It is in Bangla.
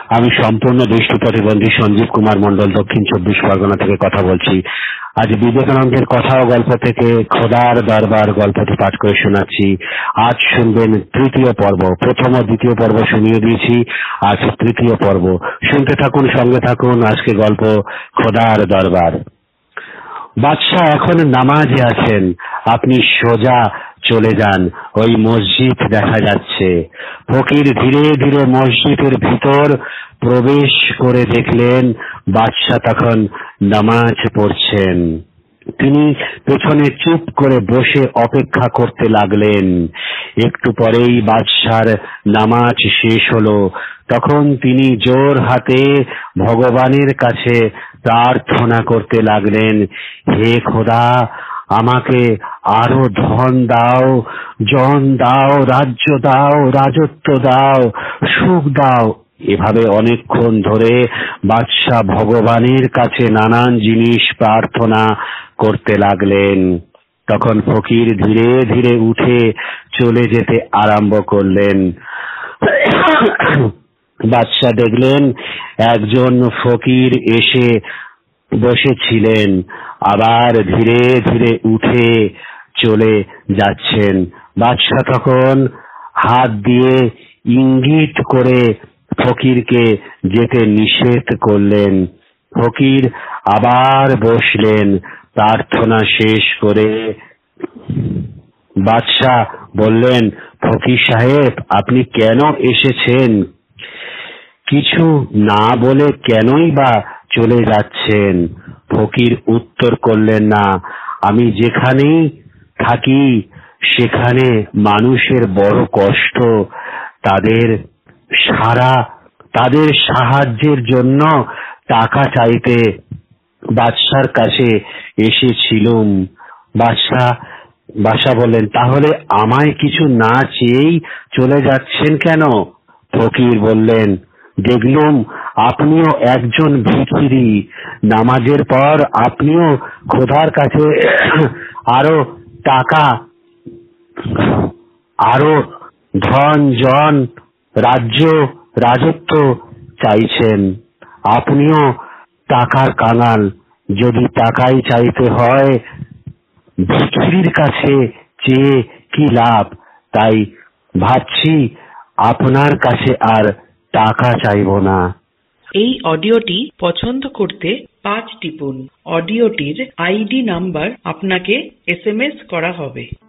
আমি সম্পূর্ণ দৃষ্টি প্রতিবন্ধী সঞ্জীব কুমার মণ্ডল দক্ষিণ 24 পরগনা থেকে কথা বলছি। আজ বিবেকানন্দের কথা ও গল্প থেকে খোদার দরবার গল্পটি পাঠ করে শোনাচ্ছি। আজ শুনবেন তৃতীয় পর্ব। প্রথম ও দ্বিতীয় পর্ব শুনিয়ে দিয়েছি, আজ তৃতীয় পর্ব। শুনতে থাকুন, সঙ্গে থাকুন। আজকে গল্প খোদার দরবার। বাদশাহ এখন নামাজে আছেন। আপনি সোজা চলে যান, ওই মসজিদ দেখা যাচ্ছে। ফকির ধীরে ধীরে মসজিদের ভিতর প্রবেশ করে দেখলেন বাদশাহ তখন নামাজ পড়ছেন। তিনি পেছনে চুপ করে বসে অপেক্ষা করতে লাগলেন। একটু পরেই বাদশার নামাজ শেষ হলো। তখন তিনি জোর হাতে ভগবানের কাছে প্রার্থনা করতে লাগলেন, হে খোদা, আমাকে আরো ধন দাও, জন দাও, রাজ্য দাও, রাজত্ব দাও, সুখ দাও। এভাবে অনেকক্ষণ ধরে বাদশাহ ভগবানের কাছে নানান জিনিস প্রার্থনা করতে লাগলেন। তখন ফকির ধীরে ধীরে উঠে চলে যেতে আরম্ভ করলেন। বাদশাহ দেখলেন একজন ফকির এসে বসেছিলেন, আবার ধীরে ধীরে উঠে চলে যাচ্ছেন। বাদশাহ তখন হাত দিয়ে ইঙ্গিত করে ফকিরকে যেতে নিষেধ করলেন। ফকির আবার বসলেন। প্রার্থনা শেষ করে বাদশাহ বললেন, ফকির সাহেব, আপনি কেন এসেছেন? কিছু না বলে কেনই বা চলে যাচ্ছেন? ফকির উত্তর করলেন না। আমি যেখানেই থাকি সেখানে মানুষের বড় কষ্ট, তাদের সাহায্যের জন্য টাকা চাইতে বাদশার কাছে এসেছিলুম। বাদশাহ বললেন, তাহলে আমায় কিছু না চেয়েই চলে যাচ্ছেন কেন? ফকির বললেন, দেখলুম আপনিও একজন ভিখিরি। নামাজের পর আপনিও খোদার কাছে আরো টাকা, আরো ধন জন, রাজ্য রাজত্ব চাইছেন। আপনিও টাকার কাঙাল। যদি টাকাই চাইতে হয়, ভিখিরির কাছে চেয়ে কি লাভ? তাই ভাবছি আপনার কাছে আর টাকা চাইব না। এই অডিওটি পছন্দ করতে 5 টিপুন। অডিওটির আইডি নাম্বার আপনাকে SMS করা হবে।